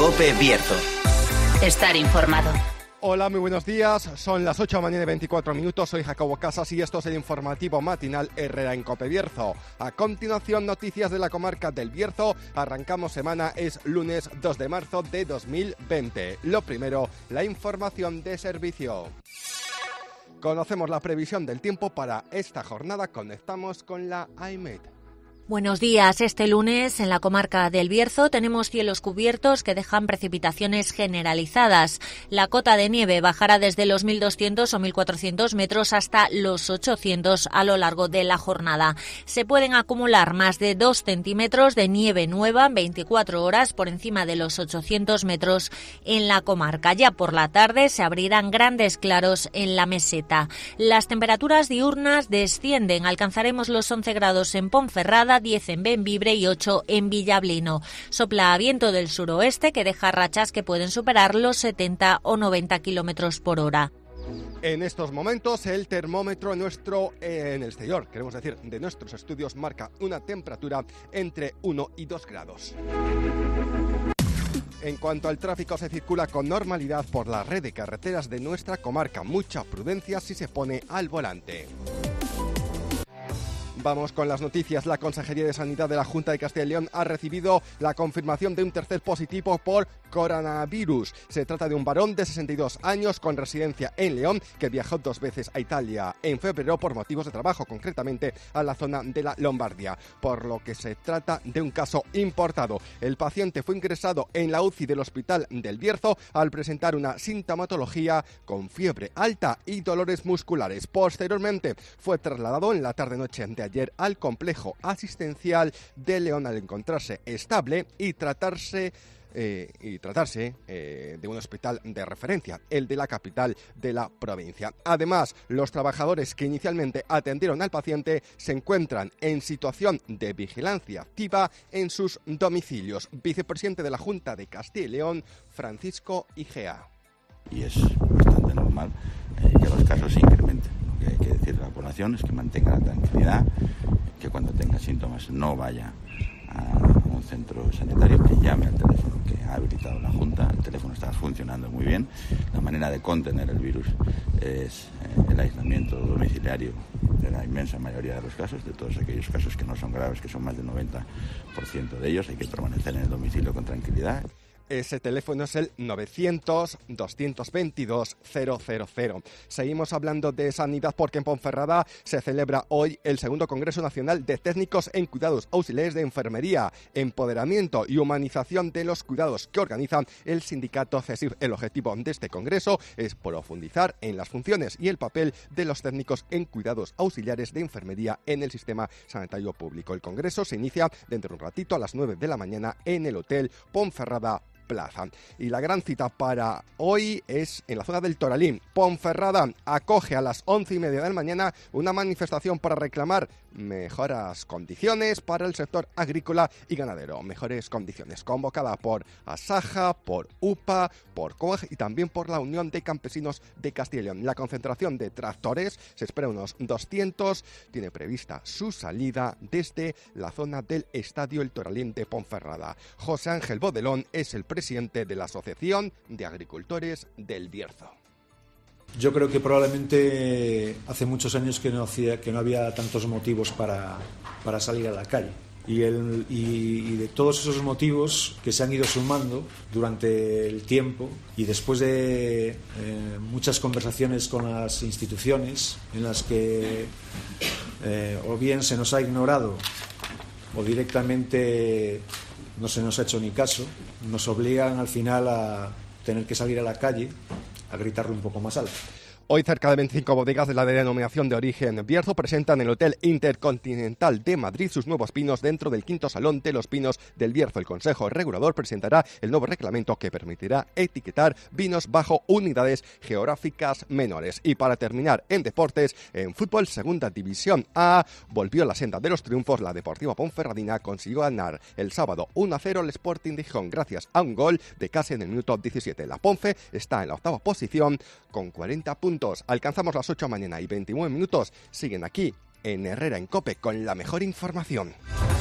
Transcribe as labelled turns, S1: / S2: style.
S1: COPE Bierzo. Estar informado.
S2: Hola, muy buenos días. Son las 8 de la mañana y 24 minutos. Soy Jacobo Casas y esto es el informativo matinal Herrera en COPE Bierzo. A continuación, noticias de la comarca del Bierzo. Arrancamos semana, es lunes 2 de marzo de 2020. Lo primero, la información de servicio. Conocemos la previsión del tiempo para esta jornada. Conectamos con la AEMET.
S3: Buenos días. Este lunes en la comarca del Bierzo tenemos cielos cubiertos que dejan precipitaciones generalizadas. La cota de nieve bajará desde los 1.200 o 1.400 metros hasta los 800 a lo largo de la jornada. Se pueden acumular más de 2 centímetros de nieve nueva en 24 horas por encima de los 800 metros en la comarca. Ya por la tarde se abrirán grandes claros en la meseta. Las temperaturas diurnas descienden. Alcanzaremos los 11 grados en Ponferrada, 10 en Bembibre y 8 en Villablino. Sopla viento del suroeste que deja rachas que pueden superar los 70 o 90 kilómetros por hora.
S2: En estos momentos el termómetro en el exterior, queremos decir, de nuestros estudios, marca una temperatura entre 1 y 2 grados. En cuanto al tráfico, se circula con normalidad por la red de carreteras de nuestra comarca. Mucha prudencia si se pone al volante. Vamos con las noticias. La Consejería de Sanidad de la Junta de Castilla y León ha recibido la confirmación de un tercer positivo por coronavirus. Se trata de un varón de 62 años con residencia en León que viajó 2 veces a Italia en febrero por motivos de trabajo, concretamente a la zona de la Lombardía, por lo que se trata de un caso importado. El paciente fue ingresado en la UCI del Hospital del Bierzo al presentar una sintomatología con fiebre alta y dolores musculares. Posteriormente fue trasladado en la tarde-noche de ayer al complejo asistencial de León al encontrarse estable y tratarse de un hospital de referencia, el de la capital de la provincia. Además, los trabajadores que inicialmente atendieron al paciente se encuentran en situación de vigilancia activa en sus domicilios. Vicepresidente de la Junta de Castilla y León, Francisco Igea.
S4: Y es bastante normal que los casos se incrementen. Lo que hay que decir a la población es que mantenga la tranquilidad, que cuando tenga síntomas no vaya a un centro sanitario, que llame al teléfono que ha habilitado la Junta. El teléfono está funcionando muy bien. La manera de contener el virus es el aislamiento domiciliario de la inmensa mayoría de los casos, de todos aquellos casos que no son graves, que son más del 90% de ellos. Hay que permanecer en el domicilio con tranquilidad.
S2: Ese teléfono es el 900-222-000. Seguimos hablando de sanidad porque en Ponferrada se celebra hoy el segundo Congreso Nacional de Técnicos en Cuidados Auxiliares de Enfermería, Empoderamiento y Humanización de los Cuidados, que organiza el sindicato CESIF. El objetivo de este congreso es profundizar en las funciones y el papel de los técnicos en cuidados auxiliares de enfermería en el sistema sanitario público. El congreso se inicia dentro de un ratito a las 9 de la mañana en el Hotel Ponferrada Plaza. Y la gran cita para hoy es en la zona del Toralín. Ponferrada acoge a las 11:30 de la mañana una manifestación para reclamar mejoras condiciones para el sector agrícola y ganadero. Mejores condiciones, convocada por Asaja, por UPA, por COAG y también por la Unión de Campesinos de Castilla y León. La concentración de tractores se espera unos 200. Tiene prevista su salida desde la zona del Estadio El Toralín de Ponferrada. José Ángel Bodelón es el presidente de la Asociación de Agricultores del Bierzo.
S5: Yo creo que probablemente hace muchos años que no había tantos motivos para salir a la calle. Y de todos esos motivos que se han ido sumando durante el tiempo y después de muchas conversaciones con las instituciones en las que o bien se nos ha ignorado o directamente no se nos ha hecho ni caso, nos obligan al final a tener que salir a la calle a gritarlo un poco más alto.
S2: Hoy cerca de 25 bodegas de la denominación de origen Bierzo presentan en el Hotel Intercontinental de Madrid sus nuevos pinos dentro del quinto Salón de los Pinos del Bierzo. El Consejo Regulador presentará el nuevo reglamento que permitirá etiquetar vinos bajo unidades geográficas menores. Y para terminar en deportes, en fútbol segunda división A, volvió la senda de los triunfos. La Deportiva Ponferradina consiguió ganar el sábado 1-0 al Sporting de Gijón gracias a un gol de casi en el minuto 17. La Ponfe está en la octava posición con 40 puntos. Alcanzamos las 8 de la mañana y 29 minutos. Siguen aquí en Herrera en COPE con la mejor información.